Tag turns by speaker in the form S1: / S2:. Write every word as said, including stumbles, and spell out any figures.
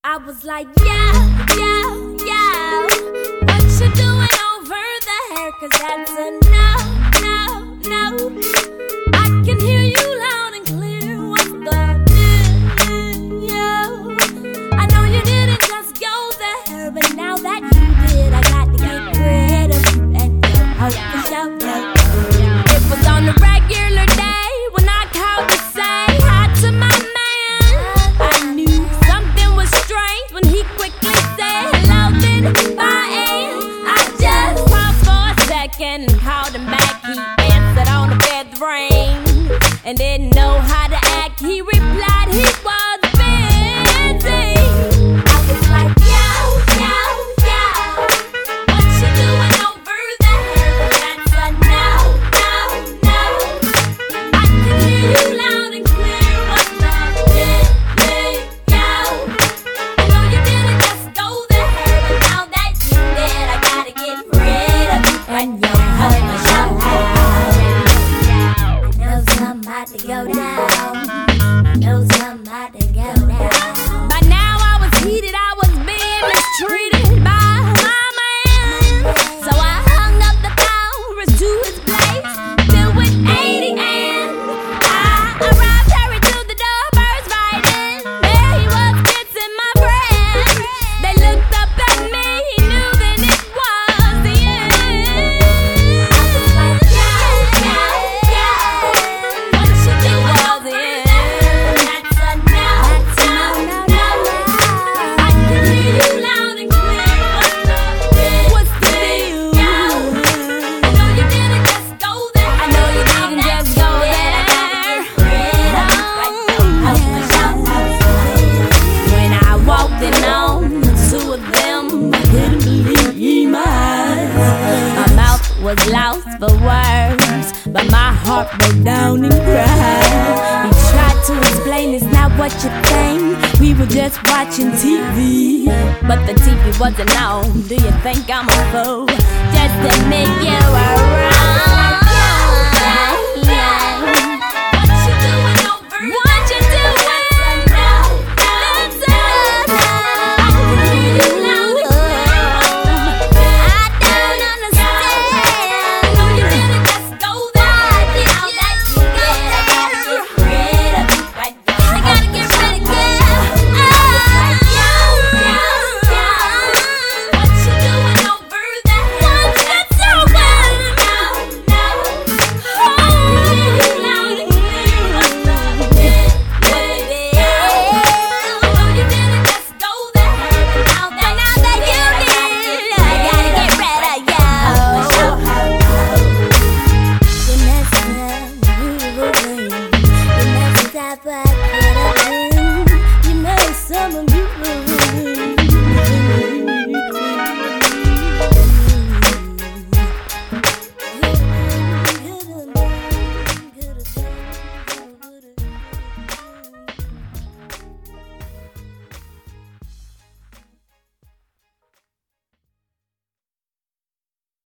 S1: I was like, yeah, yeah, yeah. What you doing over there? Cause that's a no, no, no. I can hear you loud and clear. What's the deal? I know you didn't just go there, but now that you did, I got to get rid of you and your house for shelter. It was on a regular day when I called to say hi to my man. I knew something was strange when he quickly said hello, then bye. I just paused for a second and called him back. He answered on the fifth ring and didn't know how to act. He replied he was busy. I was like, yo, yo, yo, what you doing over there? That's a no, no, no. I can hear you loud and clear. What's the deal, yo? I know you didn't just go there, but now that you did, I gotta get rid of you and your home for sure. I know somebody go down. I know somebody go down. By now I was heated, I was being mistreated by my man. So I hung up the phone, rushed to his place, filled with eighty, and I arrived, hurried to the door, burst right in. There he was kissing my friend. They looked up at me, he knew that it was the end. I was like, yeah, yeah, yeah. What you doing over there? That's a no, no, no, no. I can hear you loud and clear. What's the deal? What's the deal? I know you didn't just go there. I know you didn't just go there. When I walked in on the two of them, I couldn't believe my eyes. My mouth was lost for words, but my heart broke down and cried. He tried to explain it's not what you think. We were just watching T V, but the T V wasn't on. Do you think I'm a fool? Just to make you around.